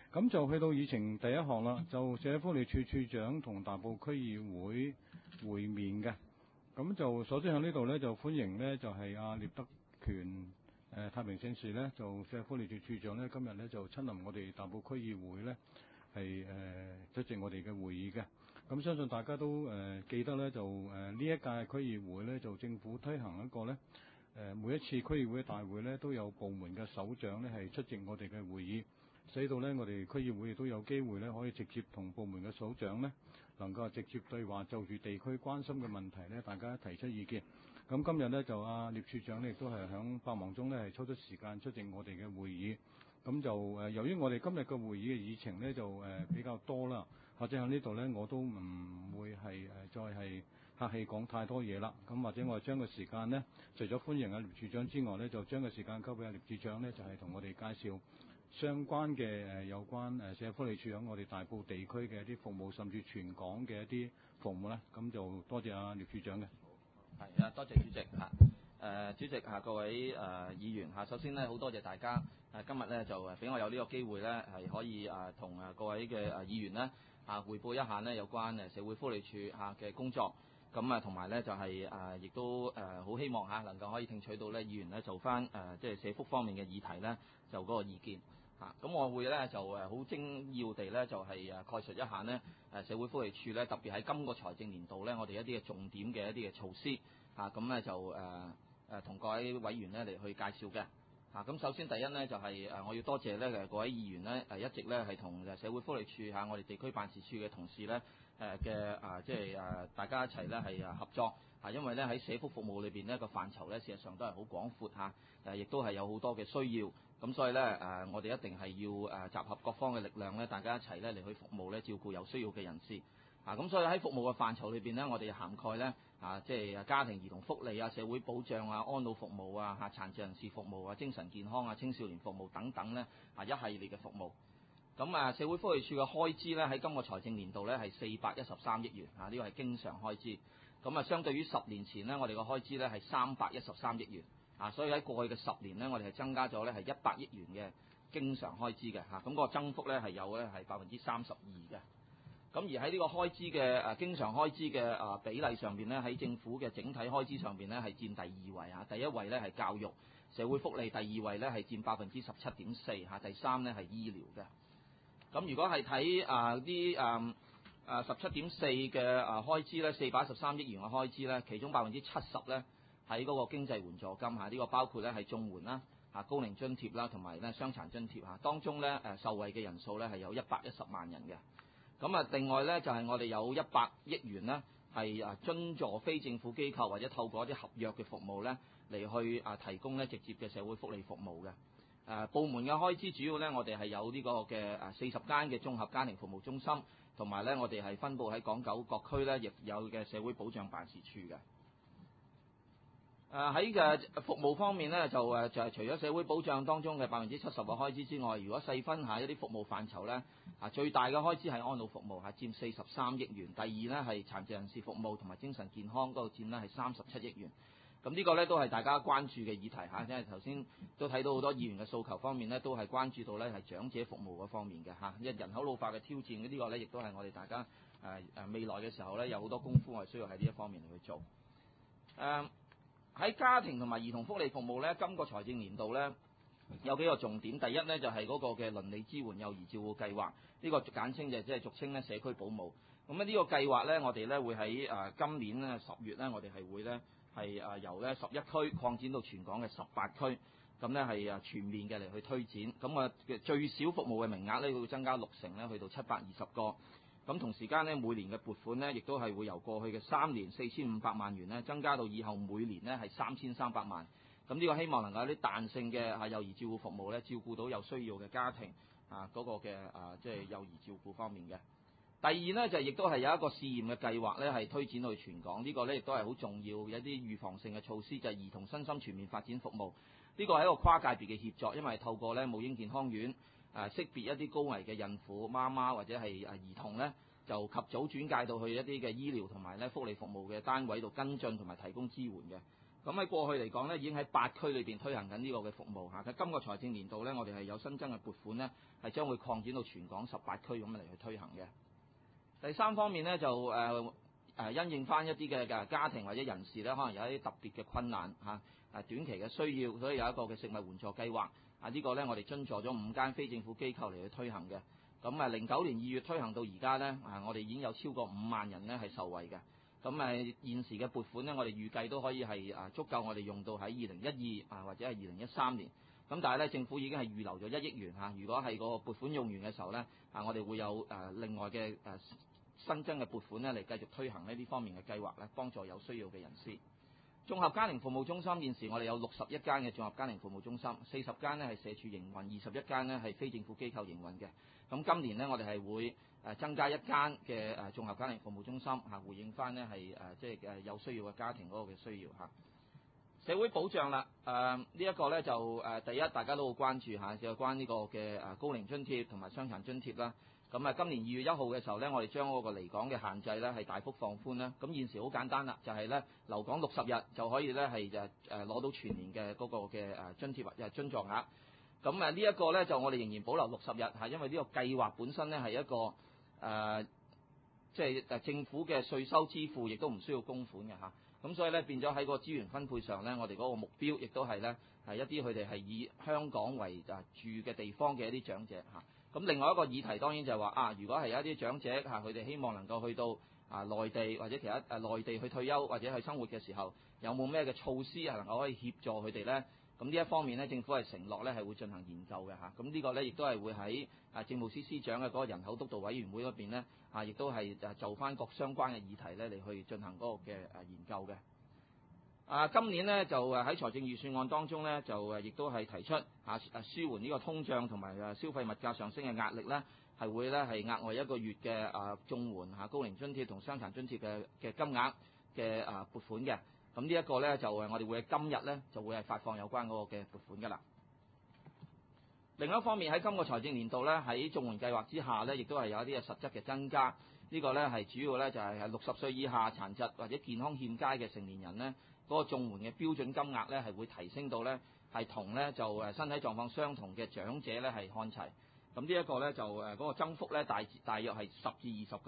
咁就去到議程第一項啦，就社會福利署署長同大埔區議會會面嘅。咁就首先喺呢度呢，就歡迎呢，就係阿聶德權太平紳士呢，就社會福利署署長呢，今日呢，就親臨我哋大埔區議會呢，係出席我哋嘅會議嘅。咁相信大家都記得呢，就呢一屆區議會呢，就政府推行一個呢，每一次區議會大會呢，都有部門嘅首長呢，係出席我哋嘅會議，使到呢，我哋區議會亦都有機會呢，可以直接同部門嘅首長呢，能夠直接對話，就住地區關心嘅問題呢，大家提出意見。咁今日呢，就阿聶處長呢，亦都係響百忙中呢，係抽出時間出席我哋嘅會議。咁就由於我哋今日嘅會議嘅議程呢，就比較多啦，或者喺呢度呢，我都唔會係再係客氣講太多嘢啦。咁或者我將個時間呢，除咗歡迎阿聶處長之外呢，就將個時間交俾阿聶處長呢，就係同我哋介紹相關嘅有關社會福利署喺我哋大埔地區嘅一啲服務，甚至全港嘅一啲服務咧。咁就多謝阿聶處長嘅。 係啊，多謝主席嚇。主席嚇，各位議員嚇，首先呢，好多謝大家今日呢，就俾我有呢個機會呢，係可以同各位嘅議員呢匯報一下呢有關社會福利署嘅工作。咁同埋呢，就係亦都好希望能夠可以聽取到呢議員呢做翻即係社福方面嘅議題呢，就嗰個意見嚇。咁我會呢，就好精要地呢，就係概述一下呢社會福利署呢，特別喺今個財政年度呢，我哋一啲嘅重點嘅一啲嘅措施嚇。咁呢，就同各位委員呢嚟去介紹嘅嚇。咁首先第一呢，就係我要多謝呢各位議員呢一直呢係同社會福利署我哋地區辦事處嘅同事呢即係大家一齊呢係合作因為呢喺社福服務裏邊呢個範疇呢，事實上都係好廣闊亦都係有好多嘅需要。咁所以呢，我哋一定係要集合各方嘅力量呢，大家一齊呢嚟去服務呢，照顧有需要嘅人士。咁所以喺服務嘅範疇裏邊呢，我哋涵蓋呢即係家庭兒童福利社會保障安老服務殘疾人士服務精神健康青少年服務等等呢一系列嘅服務。咁社會福利署嘅開支呢，喺今個財政年度呢係413億元呢個係經常開支。咁相對於10年前呢，我哋嘅開支呢係313億元所以喺過去嘅10年呢，我哋係增加咗呢係100億元嘅經常開支嘅咁個增幅呢係有呢係32%嘅。咁而喺呢個開支嘅經常開支嘅比例上邊呢，喺政府嘅整體開支上邊呢係佔第2位第一位呢係教育社會福利，第2位呢係佔17.4%第3呢係醫療嘅。咁如果係睇啲17.4嘅開支呢，413億元嘅開支呢，其中70%呢喺嗰個經濟援助金呢個包括呢係綜援啦、高齡津貼啦同埋呢傷殘津貼當中呢受惠嘅人數呢係有110萬人嘅。咁另外呢，就係我哋有100億元呢係津助非政府機構或者透過一啲合約嘅服務呢嚟去提供呢直接嘅社會福利服務嘅。部門嘅開支主要呢，我哋係有呢個嘅40間嘅綜合家庭服務中心，同埋呢我哋係分佈喺港九各區呢亦有嘅社會保障辦事處嘅。喺嘅服務方面呢，就係除咗社會保障當中嘅70%嘅開支之外，如果細分下一啲服務範疇呢，最大嘅開支係安老服務佔43億元，第二呢係殘疾人士服務同埋精神健康嗰度佔呢係37億元。咁呢個呢都係大家關注嘅議題因為頭先都睇到好多議員嘅訴求方面呢，都係關注到呢係長者服務嗰方面嘅因為人口老化嘅挑戰，呢個呢亦都係我哋大家未來嘅時候呢，有好多功夫我哋需要喺呢一方面嚟去做。喺家庭同埋兒童福利服務呢，今個財政年度呢有幾個重點。第一呢，就係嗰個嘅鄰里支援幼兒照顧計劃，呢個簡稱就即係俗稱呢社區保姆。咁呢個計劃呢，我哋呢會喺今年呢10月呢，我哋係會呢係由呢11區擴展到全港嘅18區，咁呢係全面嘅嚟去推展。咁最少服務嘅名額呢會增加60%呢，去到720個。咁同時間呢，每年嘅撥款呢，亦都係會由過去嘅3年4500萬元呢，增加到以後每年呢係3300萬。咁呢個希望能夠有啲彈性嘅幼兒照顧服務呢，照顧到有需要嘅家庭嗰個嘅即係幼兒照顧方面嘅。第二呢，就亦都係有一個試驗嘅計劃呢，係推展到全港。呢個呢亦都係好重要嘅一啲預防性嘅措施，就係兒童身心全面發展服務。呢個係一個跨界別嘅協作，因為透過呢母嬰健康院識別一啲高危嘅孕婦媽媽或者係兒童呢，就及早轉介到去一啲嘅醫療同埋呢福利服務嘅單位度跟進同埋提供支援嘅。咁咁喺過去嚟講咧，已經喺8區裏邊推行緊呢個嘅服務嚇。喺今個財政年度咧，我哋係有新增嘅撥款咧，係將會擴展到全港18區咁嚟去推行嘅。第三方面咧就因應翻一啲嘅家庭或者人士咧，可能有一啲特別嘅困難嚇，短期嘅需要，所以有一個嘅食物援助計劃。呢個咧我哋津助咗5間非政府機構嚟去推行嘅。咁09年2月推行到而家咧，我哋已經有超過5萬人咧係受惠嘅。咁現時嘅撥款咧，我哋預計都可以係足夠我哋用到喺2012或者係2013年。咁但係咧，政府已經係預留咗1億元嚇。如果係個撥款用完嘅時候咧，我哋會有另外嘅新增嘅撥款咧嚟繼續推行呢方面嘅計劃咧，幫助有需要嘅人士。綜合家庭服務中心現時我哋有61間嘅綜合家庭服務中心，40間呢係社署營運，21間呢係非政府機構營運嘅。咁今年呢，我哋係會增加1間嘅綜合家庭服務中心回應翻呢係即係有需要嘅家庭嗰個嘅需要嚇。社會保障啦，呢一個咧就第一大家都好關注嚇，就關呢個嘅高齡津貼同埋傷殘津貼啦。咁今年2月1號嘅時候咧，我哋將嗰個離港嘅限制咧係大幅放寬啦。咁現時好簡單啦，就係咧留港60日就可以咧係攞到全年嘅嗰個嘅津貼或者津助額。咁呢一個咧就我哋仍然保留60日嚇，因為呢個計劃本身咧係一個即係政府嘅稅收支付，亦都唔需要供款嘅嚇。咁所以咧變咗喺個資源分配上咧，我哋嗰個目標亦都係咧係一啲佢哋係以香港為住嘅地方嘅一啲長者嚇。咁另外一個議題當然就係話如果係有一啲長者佢哋希望能夠去到內地或者其他內地去退休或者去生活嘅時候，有冇咩嘅措施係能夠可以協助佢哋咧？咁呢一方面咧，政府係承諾咧係會進行研究嘅嚇。咁呢個咧亦都係會喺政務司司長嘅嗰個人口督導委員會嗰邊咧亦都係就翻各相關嘅議題咧嚟去進行嗰個嘅研究嘅。今年呢，就喺財政預算案當中呢，就亦都係提出舒緩呢個通脹同埋消費物價上升嘅壓力呢，係會呢係額外1個月嘅綜援高齡津貼同傷殘津貼嘅金額嘅撥款嘅。咁呢一個呢，就我哋會喺今日呢，就會係發放有關嗰個嘅撥款㗎啦。另一方面喺今個財政年度呢，喺綜援計劃之下呢，亦都係有一啲嘅實質嘅增加。呢個呢，係主要呢，就係60歲以下殘疾或者健康欠佳嘅成年人呢，嗰個綜援嘅標準金額咧係會提升到咧係同咧就身體狀況相同嘅長者咧係看齊。咁呢一個咧就嗰個增幅咧大約係10至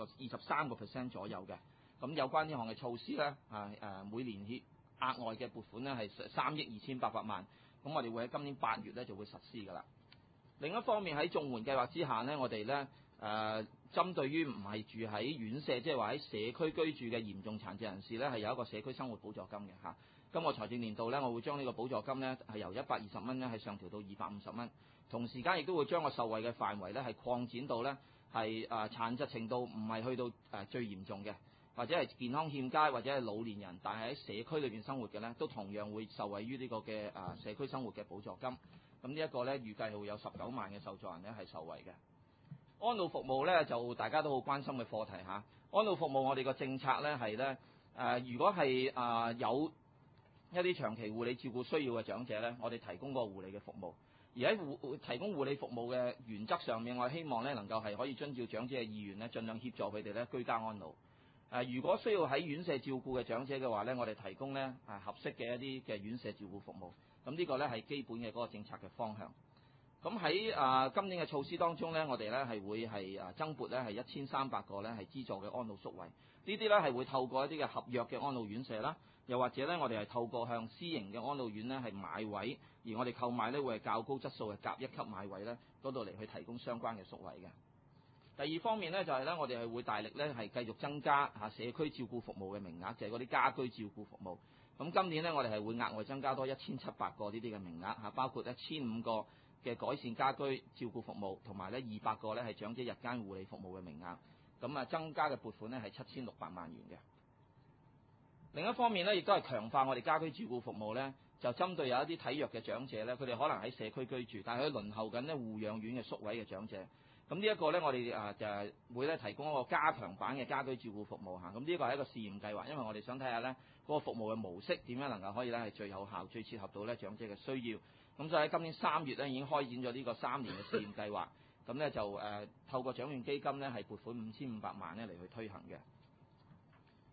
23% 左右嘅。咁有關呢項嘅措施咧每年額外嘅撥款咧係3億2800萬。咁我哋會喺今年8月咧就會實施㗎啦。另一方面喺綜援計劃之下呢，我哋咧針對於唔係住喺院舍，即係話喺社區居住嘅嚴重殘疾人士咧，係有一個社區生活補助金嘅嚇。今個財政年度咧，我會將呢個補助金咧係由120蚊咧係上調到250蚊，同時間亦都會將個受惠嘅範圍咧係擴展到咧係殘疾程度唔係去到最嚴重嘅，或者係健康欠佳或者係老年人，但係喺社區裏邊生活嘅咧，都同樣會受惠於呢個嘅社區生活嘅補助金。咁呢一個咧預計會有19萬嘅受助人咧係受惠嘅。安老服務咧就大家都好關心嘅課題嚇。安老服務我哋個政策咧係咧如果係有一啲長期護理照顧需要嘅長者咧，我哋提供個護理嘅服務。而喺提供護理服務嘅原則上面，我希望咧能夠係可以遵照長者嘅意願咧，盡量協助佢哋咧居家安老。如果需要喺院舍照顧嘅長者嘅話咧，我哋提供咧合適嘅一啲嘅院舍照顧服務。咁呢個咧係基本嘅嗰個政策嘅方向。咁喺今年嘅措施當中咧，我哋咧係會係增撥咧係1300個咧係資助嘅安老宿位。呢啲咧係會透過一啲嘅合約嘅安老院舍啦，又或者咧我哋係透過向私營嘅安老院咧係買位，而我哋購買咧會係較高質素嘅甲1級買位咧嗰度嚟去提供相關嘅宿位嘅。第二方面咧就係咧我哋係會大力咧係繼續增加社區照顧服務嘅名額，就係嗰啲家居照顧服務。咁今年咧我哋係會額外增加多1700個呢啲嘅名額包括1500個嘅改善家居照顧服務，同埋咧200個咧係長者日間護理服務嘅名額。咁增加嘅撥款咧係7600萬元嘅。另一方面咧，亦都係強化我哋家居照顧服務咧，就針對有一啲體弱嘅長者咧，佢哋可能喺社區居住，但係佢輪候緊咧護養院嘅宿位嘅長者。咁呢一個咧，我哋就係會咧提供一個加強版嘅家居照顧服務嚇。咁呢個係一個試驗計劃，因為我哋想睇下咧嗰個服務嘅模式點樣能夠可以咧係最有效、最切合到咧長者嘅需要。咁所以喺今年3月咧已經開展咗呢個3年嘅試驗計劃。咁咧就透過獎券基金咧係撥款5500萬咧嚟去推行嘅。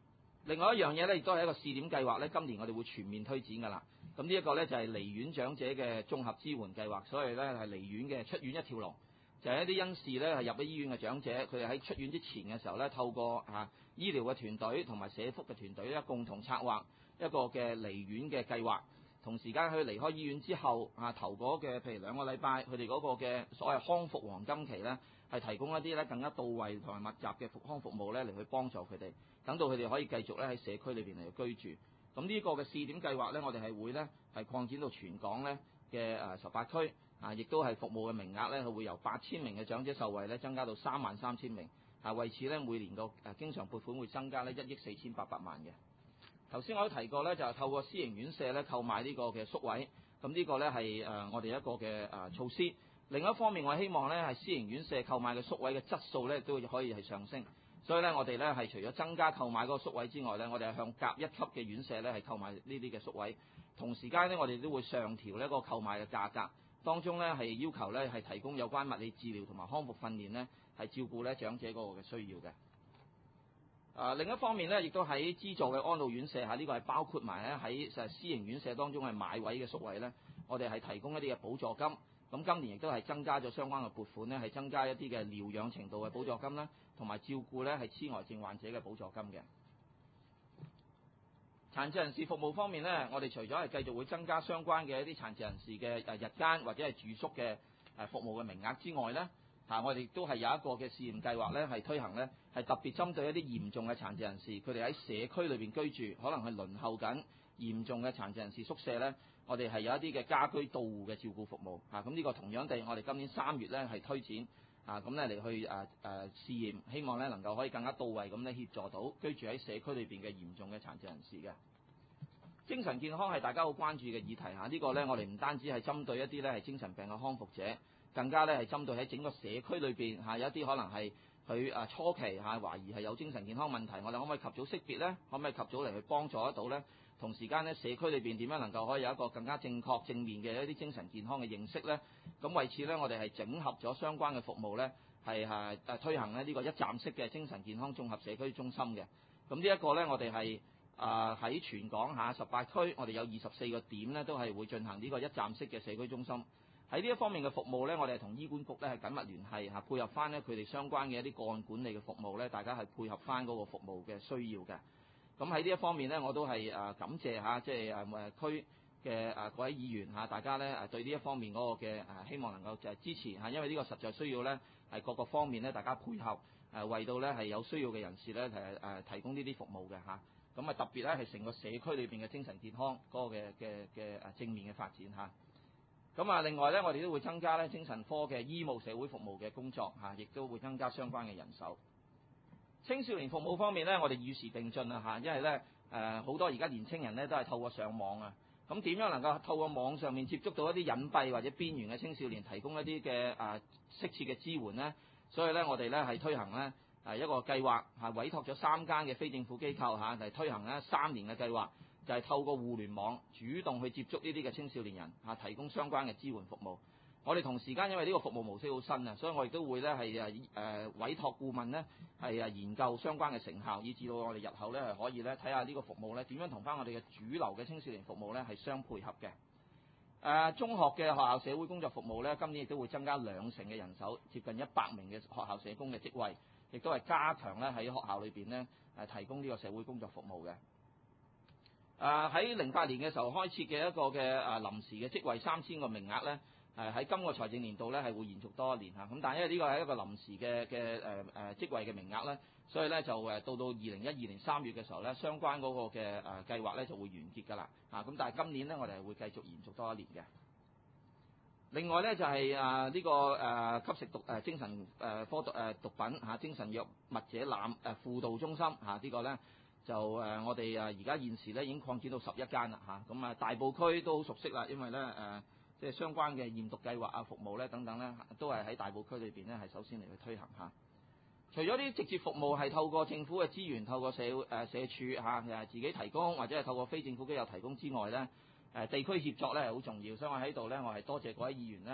另外一樣嘢咧，亦都係一個試點計劃咧，今年我哋會全面推展㗎啦。咁呢一個咧就係離院長者嘅綜合支援計劃，所以咧係離院嘅出院一條龍，就係一啲因事咧係入咗醫院嘅長者，佢哋喺出院之前嘅時候咧，透過醫療嘅團隊同埋社福嘅團隊咧，共同策劃一個嘅離院嘅計劃。同時間佢離開醫院之後頭嗰嘅譬如2個禮拜，佢哋嗰個嘅所謂康復黃金期咧，係提供一啲咧更加到位同埋密集嘅復康服務咧嚟去幫助佢哋，等到佢哋可以繼續咧喺社區裏邊嚟居住。咁呢個嘅試點計劃咧，我哋係會咧係擴展到全港咧嘅18區亦都係服務嘅名額咧，係會由8000名嘅長者受惠咧，增加到33000名。為此咧，每年個經常撥款會增加咧1億4800萬嘅。頭先我都提過咧，就係透過私營院舍咧購買呢個嘅宿位，咁呢個咧係我哋一個嘅措施。另一方面，我希望咧係私營院舍購買嘅宿位嘅質素咧都可以係上升。所以咧，我哋咧係除咗增加購買嗰個宿位之外咧，我哋係向甲1級嘅院舍咧係購買呢啲嘅宿位。同時間咧，我哋都會上調呢個購買嘅價格，當中咧係要求咧係提供有關物理治療同埋康復訓練咧，係照顧咧長者嗰個嘅需要嘅。另一方面咧，亦都喺資助嘅安老院舍呢個係包括埋咧喺私營院舍當中係買位嘅宿位咧，我哋係提供一啲嘅補助金。咁今年亦都係增加咗相關嘅撥款咧，係增加一啲嘅療養程度嘅補助金啦，同埋照顧咧係痴呆症患者嘅補助金嘅。殘疾人士服務方面咧，我哋除咗係繼續會增加相關嘅一啲殘疾人士嘅日間或者係住宿嘅服務嘅名額之外咧，我哋亦都係有一個嘅試驗計劃咧，係推行咧係特別針對一啲嚴重嘅殘疾人士，佢哋喺社區裏邊居住，可能係輪候緊嚴重嘅殘疾人士宿舍咧，我哋係有一啲嘅家居到戶嘅照顧服務咁呢個同樣地，我哋今年3月咧係推展咁咧嚟去試驗，希望咧能夠可以更加到位咁咧協助到居住喺社區裏邊嘅嚴重嘅殘疾人士嘅。精神健康係大家好關注嘅議題呢個咧我哋唔單止係針對一啲咧係精神病嘅康復者，更加咧係針對喺整個社區裏邊有一啲可能係佢初期懷疑係有精神健康問題，我哋可唔可以及早識別咧？可唔可以及早嚟去幫助得到咧？同時間咧社區裏邊點樣能夠可以有一個更加正確正面嘅一啲精神健康嘅認識咧？咁為此咧，我哋係整合咗相關嘅服務咧，係推行咧呢個一站式嘅精神健康綜合社區中心嘅。咁呢一個咧，我哋係喺全港18區，我哋有24個點咧，都係會進行呢個一站式嘅社區中心。喺呢一方面嘅服務咧，我哋係同醫管局咧係緊密聯繫配合翻咧佢哋相關嘅一啲個案管理嘅服務咧，大家係配合翻嗰個服務嘅需要嘅。咁喺呢一方面咧，我都係感謝即係區嘅各位議員大家咧對呢一方面嗰個嘅希望能夠就係支持因為呢個實在需要咧係各個方面咧大家配合為到咧係有需要嘅人士咧提供呢啲服務嘅咁特別咧係成個社區裏邊嘅精神健康嗰個嘅正面嘅發展咁另外咧，我哋都會增加咧精神科嘅醫務社會服務嘅工作亦都會增加相關嘅人手。青少年服務方面咧，我哋與時並進因為咧好多而家年青人咧都係透過上網咁點樣能夠透過網上面接觸到一啲隱蔽或者邊緣嘅青少年，提供一啲嘅適切嘅支援呢？所以咧，我哋咧係推行咧一個計劃委託咗3間嘅非政府機構嚟推行咧3年嘅計劃。就係透過互聯網主動去接觸呢啲嘅青少年人提供相關嘅支援服務。我哋同時間因為呢個服務模式好新所以我亦都會咧係委託顧問咧係研究相關嘅成效，以至到我哋日後咧係可以咧睇下呢個服務咧點樣同翻我哋嘅主流嘅青少年服務咧係相配合嘅。中學嘅學校社會工作服務咧，今年亦都會增加2成嘅人手，接近100名嘅學校社工嘅職位，亦都係加強咧喺學校裏邊咧提供呢個社會工作服務嘅。喺08年嘅時候開設嘅一個嘅臨時嘅職位3000個名額咧，喺今個財政年度咧係會延續多1年咁但係因為呢個係一個臨時嘅職位嘅名額咧，所以咧就到2012年3月嘅時候咧，相關嗰個嘅計劃咧就會完結㗎啦咁但係今年咧我哋係會繼續延續多1年嘅。另外咧就係呢個吸食精神科毒品精神藥物者輔導中心呢個咧。就我哋而家現時咧已經擴展到11間啦咁大埔區都好熟悉啦，因為咧即係相關嘅驗毒計劃服務咧等等咧，都係喺大埔區裏邊咧係首先嚟去推行除咗啲直接服務係透過政府嘅資源，透過社署自己提供，或者係透過非政府機構提供之外咧，地區協作咧係好重要，所以我喺度咧我係多謝各位議員咧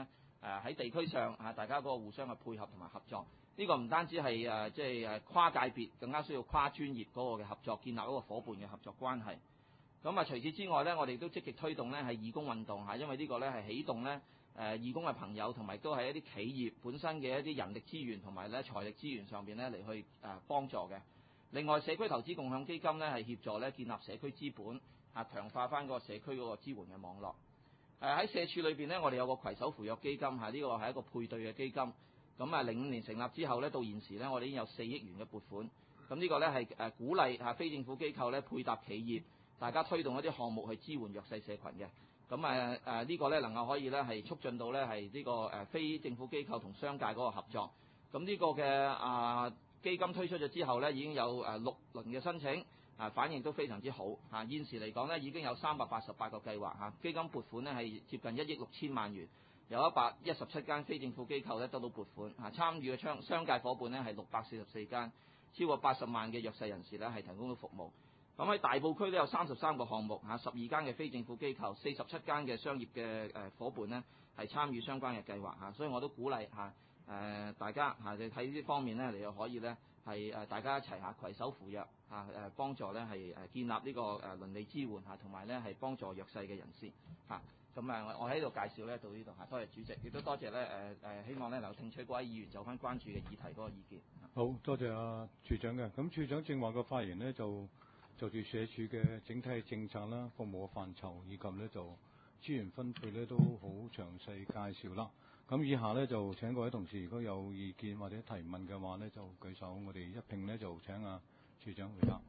喺地區上大家嗰個互相嘅配合同埋合作。呢個唔單止係即係跨界別，更加需要跨專業嗰個嘅合作，建立一個伙伴嘅合作關係。咁除此之外呢，我哋都積極推動呢係義工運動因為呢個呢係啟動呢義工嘅朋友同埋都係一啲企業本身嘅一啲人力資源同埋呢財力資源上邊呢嚟去幫助嘅。另外社區投資共享基金呢係協助呢建立社區資本強化翻個社區嗰個支援嘅網絡。喺社署裏邊呢，我哋有個攜手扶弱基金呢個係一個配對嘅基金。咁05年成立之後呢，到現時呢，我哋已經有4億元嘅撥款。咁呢個呢係鼓勵非政府機構呢配搭企業，大家推動一啲項目去支援弱勢社群嘅。咁呢個呢能夠可以呢係促進到呢係呢個非政府機構同商界嗰個合作。咁呢個嘅基金推出咗之後呢，已經有6輪嘅申請，反應都非常之好。現時嚟講呢，已經有388個計劃基金撥款呢係接近1億6千萬元。有117間非政府機構咧得到撥款，參與嘅商界伙伴咧係644間，超過80萬嘅弱勢人士咧係提供到服務。咁喺大埔區都有33個項目，12間嘅非政府機構，47間嘅商業嘅伙伴咧係參與相關嘅計劃。所以我都鼓勵大家你睇呢方面咧，你又可以咧係大家一齊攜手扶弱幫助咧係建立呢個鄰里支援同埋咧係幫助弱勢嘅人士咁我喺度介紹咧到呢度多謝主席，亦都多謝咧希望咧能夠聽取各位議員就翻關注嘅議題嗰個意見。 好多謝處長嘅。咁處長正話嘅發言呢，就住社署嘅整體政策啦、服務嘅範疇以及呢就資源分配呢都好詳細介紹啦。咁以下呢，就請各位同事如果有意見或者提問嘅話呢，就舉手，我哋一併呢，就請處長回答。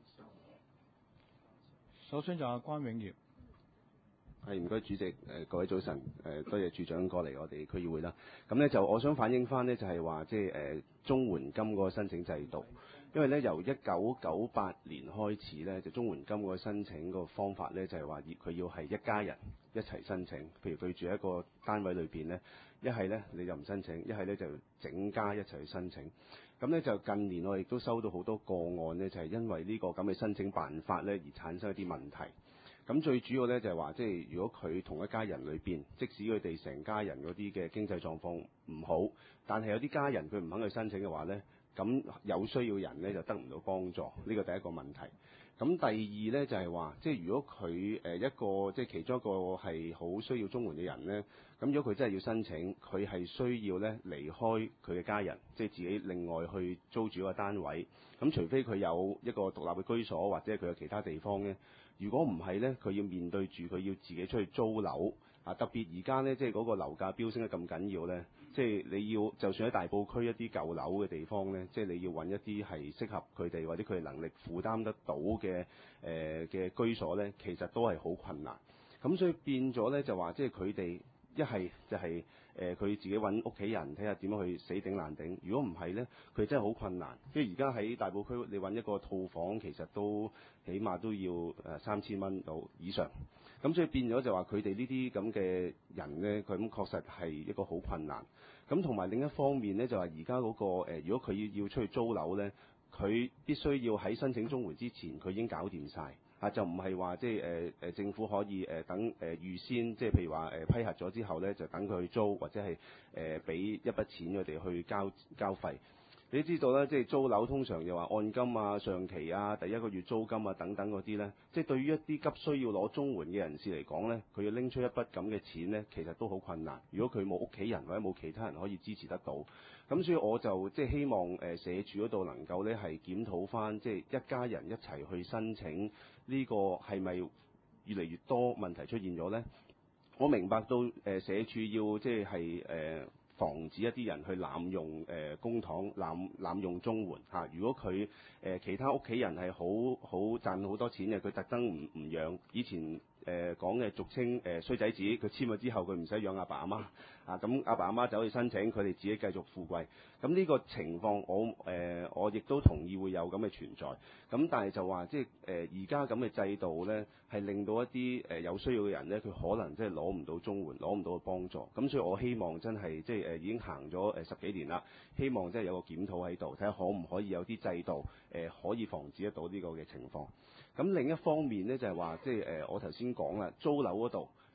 首先就關永業。 係，唔該主席，各位早晨，多謝處長過嚟我哋區議會啦。咁呢就我想反映翻呢，就係話即係綜援金嗰個申請制度，因為呢由1998年開始呢，就綜援金嗰個申請個方法呢，就係話佢要係一家人一齊申請，譬如佢住喺一個單位裏邊呢，一係呢你就唔申請，一係呢就整家一齊去申請。咁呢就近年我亦都收到好多個案呢，就係因為呢個咁嘅申請辦法呢而產生一啲問題。咁最主要咧就係話，即係如果佢同一家人裏邊，即使佢哋成家人嗰啲嘅經濟狀況唔好，但係有啲家人佢唔肯去申請嘅話咧，咁有需要人咧就得唔到幫助，呢個第一個問題。咁第二咧就係話，即係如果佢一個即係其中一個係好需要綜援嘅人咧，咁如果佢真係要申請，佢係需要咧離開佢嘅家人，即係自己另外去租住一個單位。咁除非佢有一個獨立嘅居所，或者佢有其他地方咧。如果唔係呢，佢要面對住佢要自己出去租樓特別而家呢，即係嗰個樓價飆升得咁緊要呢，即係你要就算喺大埔區一啲舊樓嘅地方呢，即係你要揾一啲係適合佢哋或者佢哋能力負擔得到嘅居所呢，其實都係好困難。咁所以變咗呢，就話即係佢哋一係就係佢自己揾屋企人睇下點樣去死頂爛頂。如果唔係呢，佢真係好困難。即係而家喺大埔區，你揾一個套房其實都起碼都要3000蚊到以上。咁所以變咗就話佢哋呢啲咁嘅人呢，佢咁確實係一個好困難。咁同埋另一方面呢，就話而家嗰個如果佢要出去租樓呢，佢必須要喺申請綜援之前，佢已經搞掂晒。就唔係話即係政府可以等預先即係譬如話批核咗之後咧，就等佢去租或者係俾一筆錢佢哋去交費。你知道咧，即係租樓通常又話按金啊、上期啊、第一個月租金啊等等嗰啲咧，即係對於一啲急需要攞綜援嘅人士嚟講咧，佢要拎出一筆咁嘅錢咧，其實都好困難。如果佢冇屋企人或者冇其他人可以支持得到，咁所以我就即係希望社署嗰度能夠咧係檢討翻，即係一家人一齊去申請呢個係咪越嚟越多問題出現咗咧？我明白到社署要即係防止一啲人去濫用公帑、濫用綜援嚇。如果佢其他屋企人係好賺好多錢嘅，佢特登唔養。以前講嘅俗稱衰仔紙，佢簽咗之後佢唔使養阿爸阿媽咁阿爸阿媽走去申請，佢哋自己繼續富貴。咁呢個情況我亦都同意會有咁嘅存在。咁但係就話即係而家咁嘅制度咧，係令到一啲有需要嘅人咧，佢可能即係攞唔到綜援，攞唔到幫助。咁所以我希望真係即係已經行咗10幾年啦，希望即係有個檢討喺度，睇下可唔可以有啲制度可以防止得到呢個嘅情況。咁另一方面咧就係話即係我頭先講啦，租樓嗰度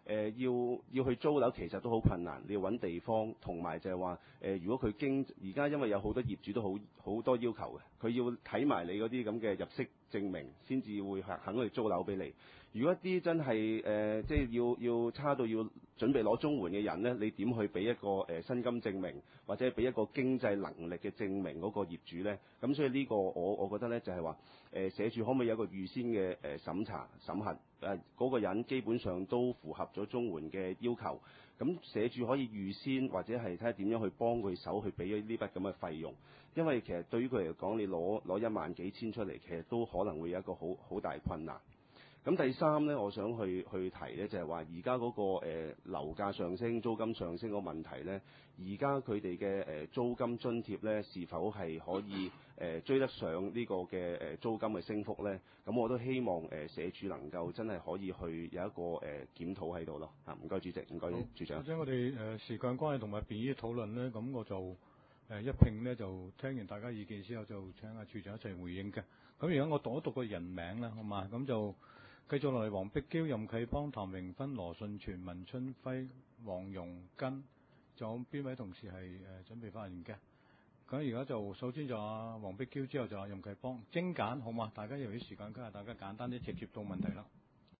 要去租樓其實都好困難，你要揾地方，同埋就係話如果佢而家因為有好多業主都好多要求嘅，佢要睇埋你嗰啲咁嘅入息證明先至會肯去租樓俾你。如果一啲真係即係要差到要準備攞綜援嘅人呢，你點去俾一個薪金證明，或者俾一個經濟能力嘅證明嗰個業主呢？咁所以呢個我覺得呢，就係話社署可唔可以有一個預先嘅審查審核嗰個人基本上都符合咗綜援嘅要求，咁社署可以預先或者係睇下點樣去幫佢手去俾咗呢筆咁嘅費用，因為其實對於佢嚟講，你攞1萬幾千出嚟，其實都可能會有一個好大困難。咁第三呢，我想去提呢，就係話而家嗰個樓價上升、租金上升個問題呢，而家佢哋嘅租金津貼呢，是否係可以追得上呢個嘅租金嘅升幅呢？咁我都希望社署能夠真係可以去有一個檢討喺度咯。唔該主席，唔該處長。 或者我哋時間關係同埋便於討論呢，咁我就一併呢，就聽完大家意見之後，就請阿處長一齊回應嘅。咁而家我讀一讀個人名啦，好嘛？咁就繼續落嚟，黃碧嬌、任啟邦、譚榮芬、羅順全、文春輝、黃容根，仲有邊位同事係準備發言嘅？咁而家就首先就阿黃碧嬌，之後就阿任啟邦，精簡好嘛？大家由於時間關係，大家簡單啲，直接到問題啦。